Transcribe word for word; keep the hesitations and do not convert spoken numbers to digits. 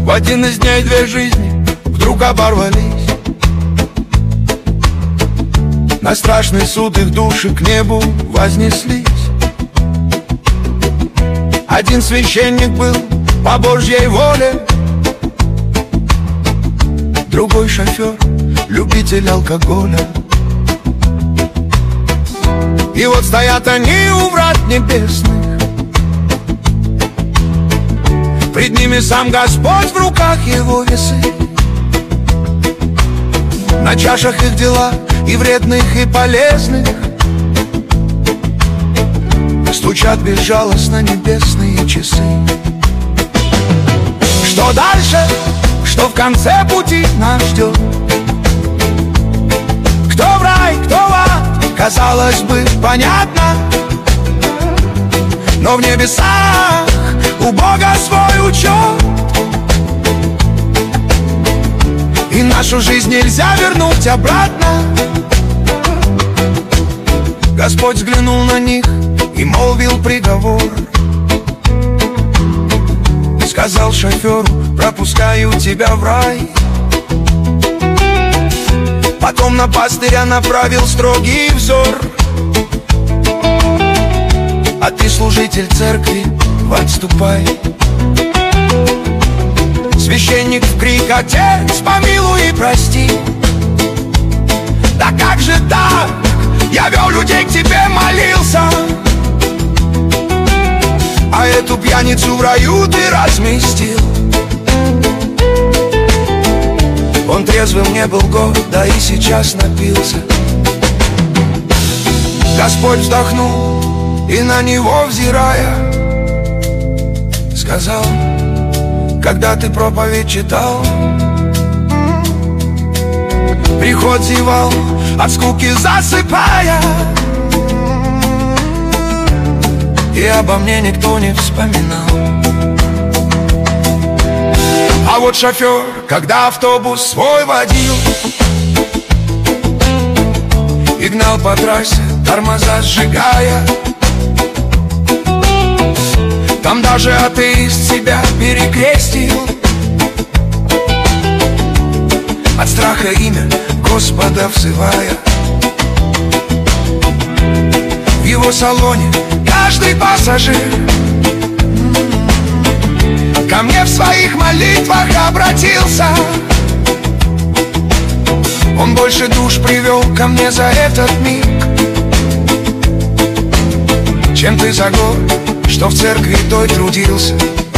В один из дней две жизни вдруг оборвались. На страшный суд их души к небу вознеслись. Один священник был по Божьей воле, другой шофер, любитель алкоголя. И вот стоят они у врат небесных, пред ними сам Господь, в руках его весы. На чашах их дела, и вредных, и полезных, стучат безжалостно небесные часы. Что дальше, что в конце пути нас ждет? Кто в рай, кто в ад, казалось бы, понятно. Но в небесах у Бога свой учет, и нашу жизнь нельзя вернуть обратно. Господь взглянул на них и молвил приговор. Сказал шоферу: пропускаю тебя в рай. Потом на пастыря направил строгий взор: а ты, служитель церкви, отступай. Священник в крик: отец, помилуй и прости. Да как же так? Я вел людей к тебе, молился, а эту пьяницу в раю ты разместил. Он трезвым не был год, да и сейчас напился. Господь вздохнул и, на него взирая, сказал: когда ты проповедь читал, приход зевал, от скуки засыпая, и обо мне никто не вспоминал. А вот шофер, когда автобус свой водил и гнал по трассе, тормоза сжигая, там даже атеист себя перекрестил, от страха имя Господа взывая. В его салоне каждый пассажир ко мне в своих молитвах обратился. Он больше душ привел ко мне за этот миг, чем ты за год, что в церкви той трудился.